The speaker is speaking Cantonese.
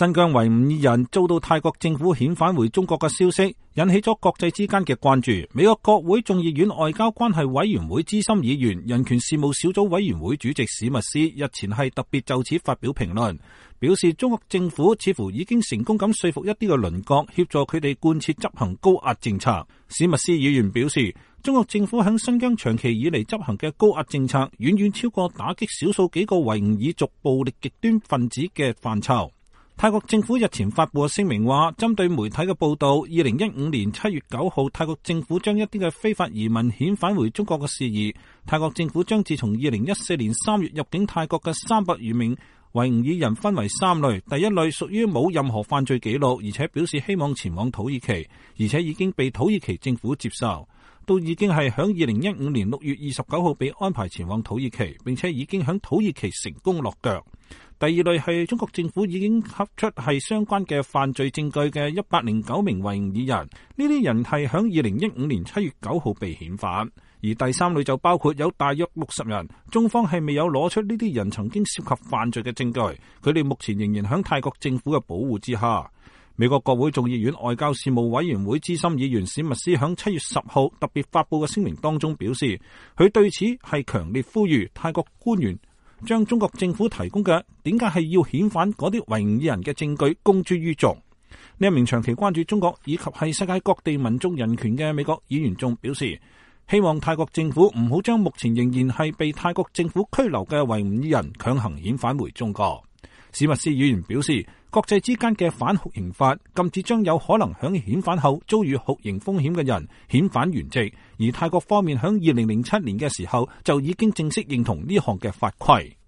新疆維吾爾人遭到泰國政府遣返回中國嘅消息，引起咗國際之間嘅關注。美國國會眾議院外交關係委員會資深議員、人權事務小組委員會主席史密斯日前係特別就此發表評論，表示中國政府似乎已經成功咁說服一啲嘅鄰國協助佢哋貫徹執行高壓政策。史密斯議員表示，中國政府喺新疆長期以嚟執行嘅高壓政策遠遠超過打擊少數幾個維吾爾族暴力極端分子嘅範疇。泰國政府日前發布嘅聲明話，針對媒體嘅報道，2015年7月9號泰國政府將一啲嘅非法移民遣返回中國嘅事宜，泰國政府將自從2014年3月入境泰國嘅300餘名維吾爾人分為3類，第一類屬於冇任何犯罪記錄，而且表示希望前往土耳其，而且已經被土耳其政府接受，都已經係響2015年6月29號被安排前往土耳其，並且已經響土耳其成功落腳。第二類係中國政府已經核出係相關嘅犯罪證據嘅109名維吾爾人，呢啲人係響2015年7月9號被遣返。而第三類就包括有大約60人，中方係未有攞出呢啲人曾經涉及犯罪嘅證據，佢哋目前仍然響泰國政府嘅保護之下。美國國會眾議院外交事務委員會資深議員史密斯響7月10號特別發布嘅聲明當中表示，佢對此係強烈呼籲泰國官員將中國政府提供嘅點解係要遣返嗰啲維吾爾人嘅證據公諸於眾。呢一名長期關注中國以及係世界各地民眾人權嘅美國議員仲表示，希望泰國政府唔好將目前仍然係被泰國政府拘留嘅維吾爾人強行遣返回中國。史密斯議員表示，國際之間嘅反酷刑法禁止將有可能響遣返後遭遇酷刑風險嘅人遣返原籍，而泰國方面響2007年嘅時候就已經正式認同呢項嘅法規。